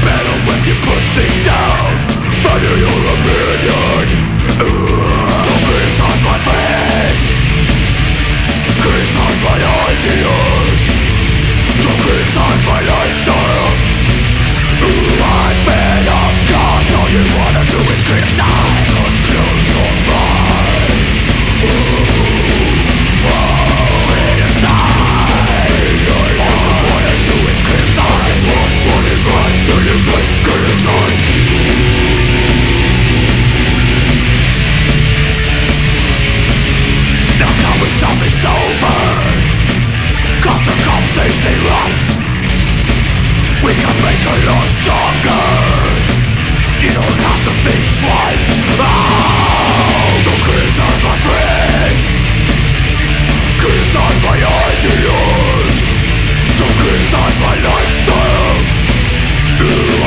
better when you put things down. Value your opinion. Don't criticize my friends. Criticize my ideas. Don't criticize my lifestyle. I'm fed up, cause all you wanna do is criticize. Cause skills on mine. Criticize. All you wanna do is criticize. What is right till you say criticize. Now coming something's over. Cause the conversation ain't right. We can make a lot stronger. You don't have to think twice. Oh, don't criticize my friends. Criticize my ideas. Don't criticize my lifestyle.